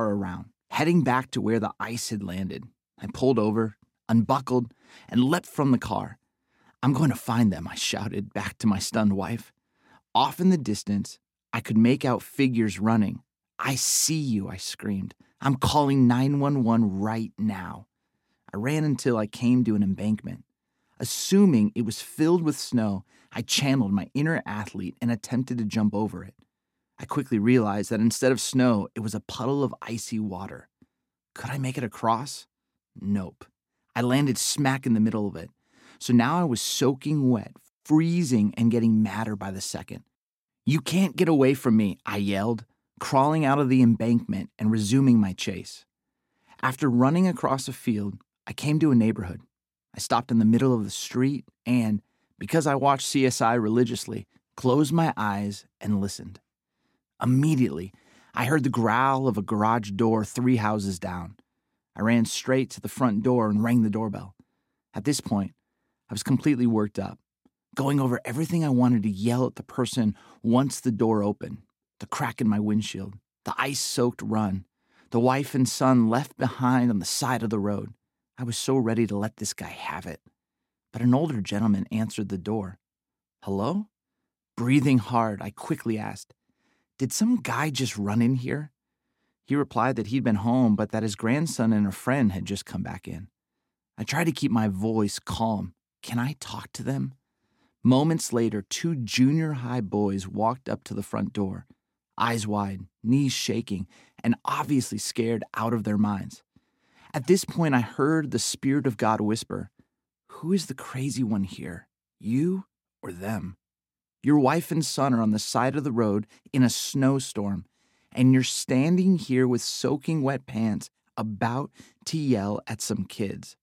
around, heading back to where the ice had landed. I pulled over, unbuckled, and leapt from the car. "I'm going to find them," I shouted back to my stunned wife. Off in the distance, I could make out figures running. "I see you," I screamed. "I'm calling 911 right now." I ran until I came to an embankment. Assuming it was filled with snow, I channeled my inner athlete and attempted to jump over it. I quickly realized that instead of snow, it was a puddle of icy water. Could I make it across? Nope. I landed smack in the middle of it. So now I was soaking wet, freezing, and getting madder by the second. "You can't get away from me," I yelled, crawling out of the embankment and resuming my chase. After running across a field, I came to a neighborhood. I stopped in the middle of the street and, because I watched CSI religiously, closed my eyes and listened. Immediately, I heard the growl of a garage door 3 houses down. I ran straight to the front door and rang the doorbell. At this point, I was completely worked up, going over everything I wanted to yell at the person once the door opened. The crack in my windshield, the ice-soaked run, the wife and son left behind on the side of the road. I was so ready to let this guy have it. But an older gentleman answered the door. "Hello?" Breathing hard, I quickly asked, "Did some guy just run in here?" He replied that he'd been home, but that his grandson and a friend had just come back in. I tried to keep my voice calm. "Can I talk to them?" Moments later, 2 junior high boys walked up to the front door, eyes wide, knees shaking, and obviously scared out of their minds. At this point, I heard the Spirit of God whisper, "Who is the crazy one here, you or them? Your wife and son are on the side of the road in a snowstorm, and you're standing here with soaking wet pants about to yell at some kids."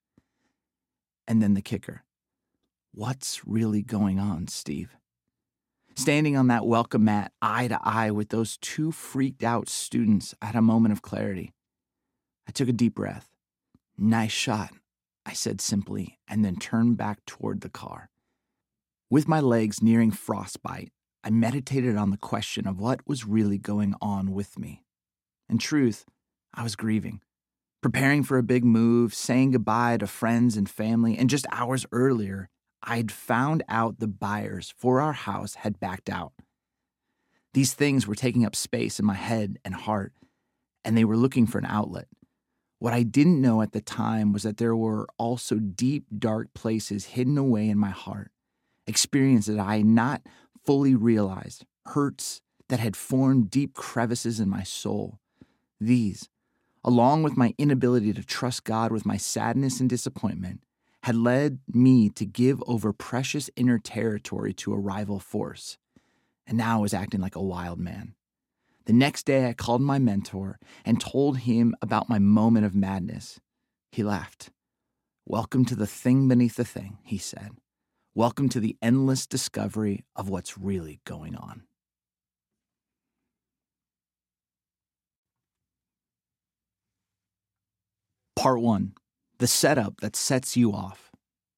And then the kicker. What's really going on, Steve? Standing on that welcome mat, eye to eye with those 2 freaked out students, I had a moment of clarity. I took a deep breath. "Nice shot," I said simply, and then turned back toward the car. With my legs nearing frostbite, I meditated on the question of what was really going on with me. In truth, I was grieving, preparing for a big move, saying goodbye to friends and family, and just hours earlier, I'd found out the buyers for our house had backed out. These things were taking up space in my head and heart, and they were looking for an outlet. What I didn't know at the time was that there were also deep, dark places hidden away in my heart, experiences that I had not fully realized, hurts that had formed deep crevices in my soul. These, along with my inability to trust God with my sadness and disappointment, had led me to give over precious inner territory to a rival force. And now I was acting like a wild man. The next day, I called my mentor and told him about my moment of madness. He laughed. "Welcome to the thing beneath the thing," he said. "Welcome to the endless discovery of what's really going on." Part 1. The setup that sets you off.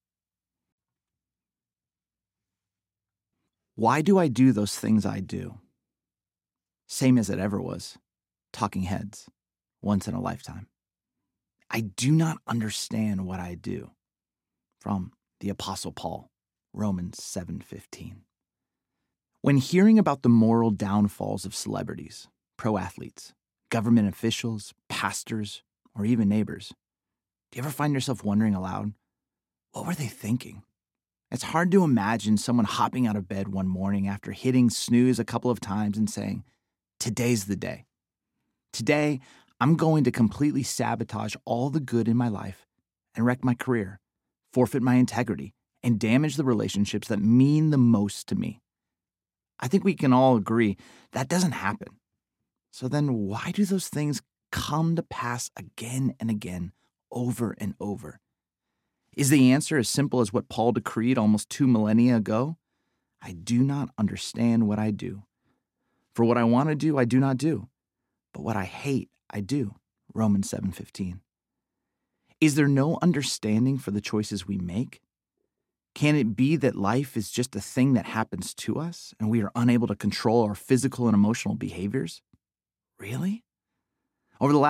Why do I do those things I do? Same as it ever was. Talking heads. Once in a lifetime. I do not understand what I do. From the Apostle Paul, Romans 7:15. When hearing about the moral downfalls of celebrities, pro athletes, government officials, pastors, or even neighbors, do you ever find yourself wondering aloud, what were they thinking? It's hard to imagine someone hopping out of bed one morning after hitting snooze a couple of times and saying, "Today's the day. Today, I'm going to completely sabotage all the good in my life and wreck my career, forfeit my integrity, and damage the relationships that mean the most to me." I think we can all agree that doesn't happen. So then why do those things come to pass again and again, over and over? Is the answer as simple as what Paul decreed almost 2 millennia ago? I do not understand what I do. For what I want to do, I do not do. But what I hate, I do. Romans 7:15. Is there no understanding for the choices we make? Can it be that life is just a thing that happens to us and we are unable to control our physical and emotional behaviors? Really? Over the last